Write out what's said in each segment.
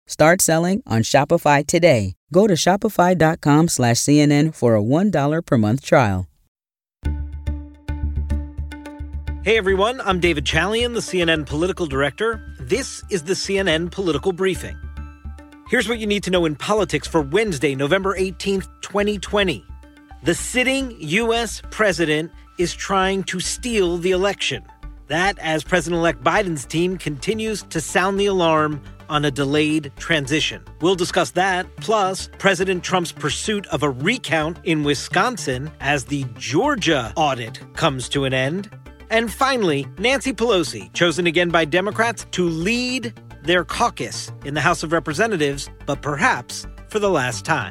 Start selling on Shopify today. Go to shopify.com/CNN for a $1 per month trial. Hey everyone, I'm David Chalian, the CNN political director. This is the CNN Political Briefing. Here's what you need to know in politics for Wednesday, November 18th, 2020. The sitting U.S. president is trying to steal the election. That as President-elect Biden's team continues to sound the alarm on a delayed transition. We'll discuss that, plus President Trump's pursuit of a recount in Wisconsin as the Georgia audit comes to an end. And finally, Nancy Pelosi, chosen again by Democrats to lead their caucus in the House of Representatives, but perhaps for the last time.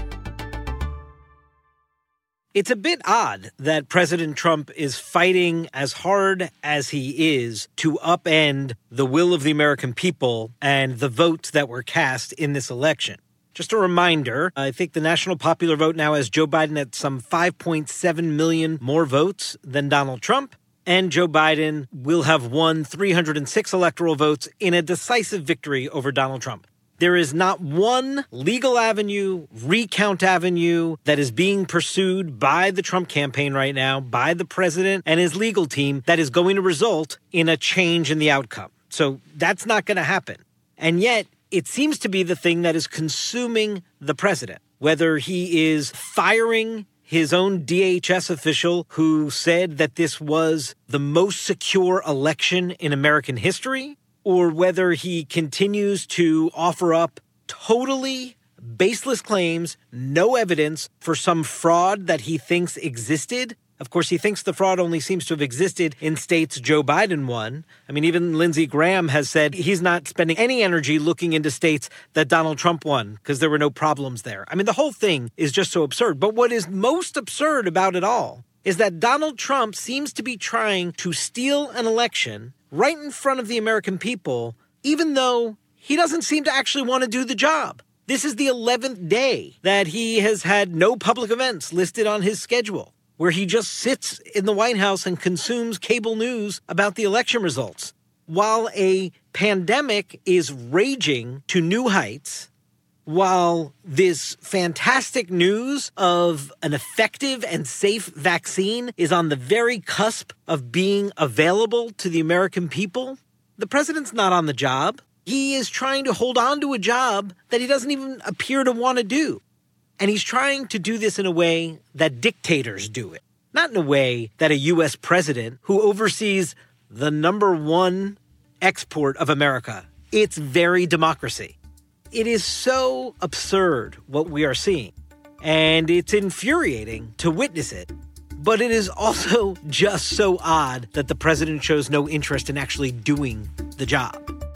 It's a bit odd that President Trump is fighting as hard as he is to upend the will of the American people and the votes that were cast in this election. Just a reminder, I think the national popular vote now has Joe Biden at some 5.7 million more votes than Donald Trump, and Joe Biden will have won 306 electoral votes in a decisive victory over Donald Trump. There is not one legal avenue, recount avenue, that is being pursued by the Trump campaign right now, by the president and his legal team, that is going to result in a change in the outcome. So that's not going to happen. And yet, it seems to be the thing that is consuming the president, whether he is firing his own DHS official who said that this was the most secure election in American history, or whether he continues to offer up totally baseless claims, no evidence for some fraud that he thinks existed. Of course, he thinks the fraud only seems to have existed in states Joe Biden won. I mean, even Lindsey Graham has said he's not spending any energy looking into states that Donald Trump won because there were no problems there. I mean, the whole thing is just so absurd. But what is most absurd about it all is that Donald Trump seems to be trying to steal an election right in front of the American people, even though he doesn't seem to actually want to do the job. This is the 11th day that he has had no public events listed on his schedule, where he just sits in the White House and consumes cable news about the election results. While a pandemic is raging to new heights, while this fantastic news of an effective and safe vaccine is on the very cusp of being available to the American people, the president's not on the job. He is trying to hold on to a job that he doesn't even appear to want to do. And he's trying to do this in a way that dictators do it, not in a way that a U.S. president who oversees the number one export of America, its very democracy. It is so absurd what we are seeing, and it's infuriating to witness it. But it is also just so odd that the president shows no interest in actually doing the job.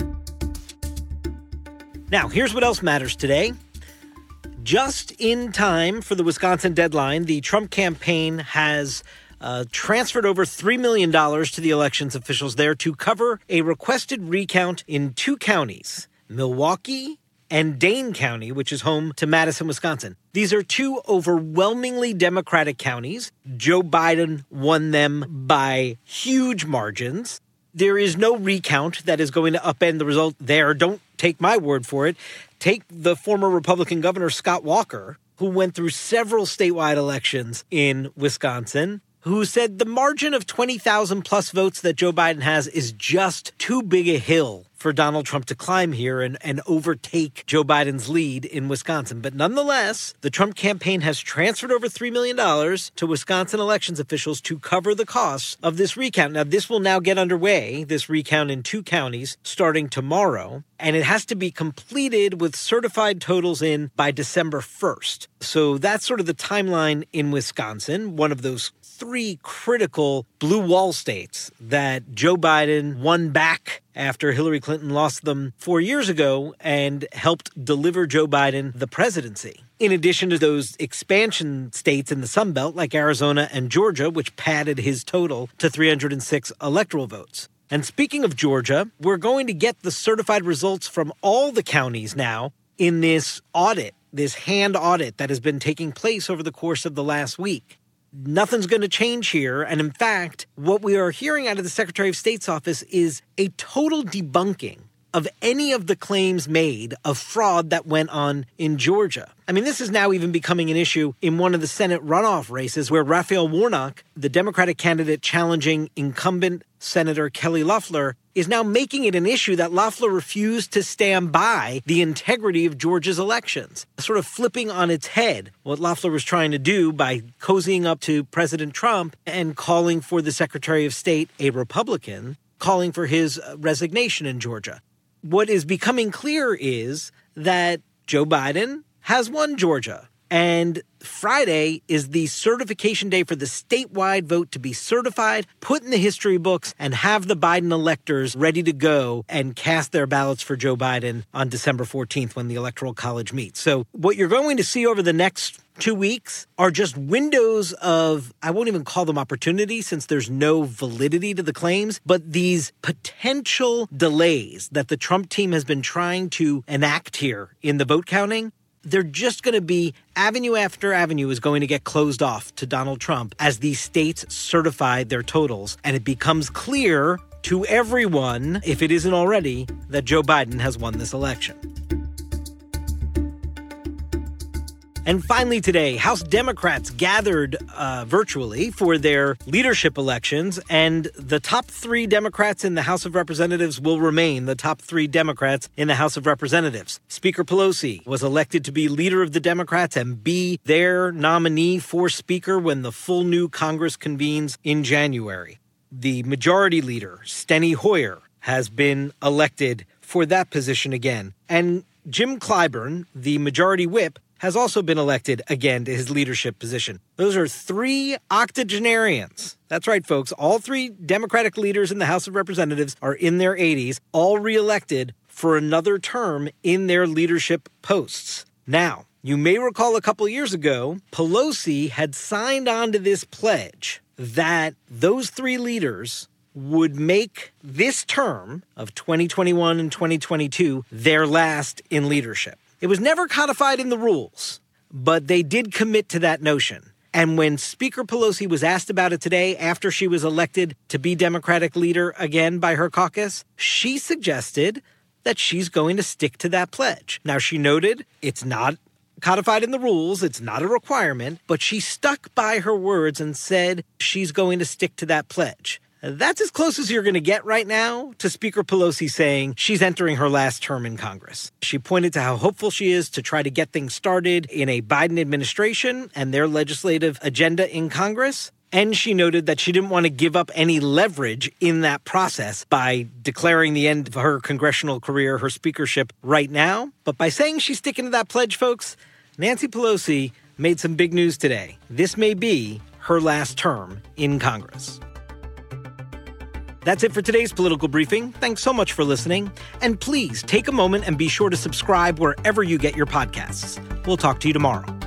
Now, here's what else matters today. Just in time for the Wisconsin deadline, the Trump campaign has transferred over $3 million to the elections officials there to cover a requested recount in two counties, Milwaukee and Dane County, which is home to Madison, Wisconsin. These are two overwhelmingly Democratic counties. Joe Biden won them by huge margins. There is no recount that is going to upend the result there. Don't take my word for it. Take the former Republican governor, Scott Walker, who went through several statewide elections in Wisconsin, who said the margin of 20,000 plus votes that Joe Biden has is just too big a hill for Donald Trump to climb here and overtake Joe Biden's lead in Wisconsin. But nonetheless, the Trump campaign has transferred over $3 million to Wisconsin elections officials to cover the costs of this recount. Now, this will now get underway, this recount in two counties, starting tomorrow, and it has to be completed with certified totals in by December 1st. So that's sort of the timeline in Wisconsin, one of those three critical blue wall states that Joe Biden won back after Hillary Clinton lost them 4 years ago and helped deliver Joe Biden the presidency. In addition to those expansion states in the Sun Belt like Arizona and Georgia, which padded his total to 306 electoral votes. And speaking of Georgia, we're going to get the certified results from all the counties now in this audit, this hand audit that has been taking place over the course of the last week. Nothing's going to change here. And in fact, what we are hearing out of the Secretary of State's office is a total debunking of any of the claims made of fraud that went on in Georgia. I mean, this is now even becoming an issue in one of the Senate runoff races where Raphael Warnock, the Democratic candidate challenging incumbent Senator Kelly Loeffler, is now making it an issue that Loeffler refused to stand by the integrity of Georgia's elections, sort of flipping on its head what Loeffler was trying to do by cozying up to President Trump and calling for the Secretary of State, a Republican, calling for his resignation in Georgia. What is becoming clear is that Joe Biden has won Georgia. And Friday is the certification day for the statewide vote to be certified, put in the history books, and have the Biden electors ready to go and cast their ballots for Joe Biden on December 14th when the Electoral College meets. So what you're going to see over the next 2 weeks are just windows of, I won't even call them opportunity since there's no validity to the claims, but these potential delays that the Trump team has been trying to enact here in the vote counting. They're just going to be avenue after avenue is going to get closed off to Donald Trump as these states certify their totals. And it becomes clear to everyone, if it isn't already, that Joe Biden has won this election. And finally today, House Democrats gathered virtually for their leadership elections, and the top 3 Democrats in the House of Representatives will remain the top 3 Democrats in the House of Representatives. Speaker Pelosi was elected to be leader of the Democrats and be their nominee for Speaker when the full new Congress convenes in January. The Majority Leader, Steny Hoyer, has been elected for that position again. And Jim Clyburn, the Majority Whip, has also been elected again to his leadership position. Those are 3 octogenarians. That's right, folks. All 3 Democratic leaders in the House of Representatives are in their 80s, all reelected for another term in their leadership posts. Now, you may recall a couple years ago, Pelosi had signed on to this pledge that those 3 leaders would make this term of 2021 and 2022 their last in leadership. It was never codified in the rules, but they did commit to that notion. And when Speaker Pelosi was asked about it today after she was elected to be Democratic leader again by her caucus, she suggested that she's going to stick to that pledge. Now, she noted it's not codified in the rules, it's not a requirement, but she stuck by her words and said she's going to stick to that pledge. That's as close as you're going to get right now to Speaker Pelosi saying she's entering her last term in Congress. She pointed to how hopeful she is to try to get things started in a Biden administration and their legislative agenda in Congress. And she noted that she didn't want to give up any leverage in that process by declaring the end of her congressional career, her speakership right now. But by saying she's sticking to that pledge, folks, Nancy Pelosi made some big news today. This may be her last term in Congress. That's it for today's Political Briefing. Thanks so much for listening. And please take a moment and be sure to subscribe wherever you get your podcasts. We'll talk to you tomorrow.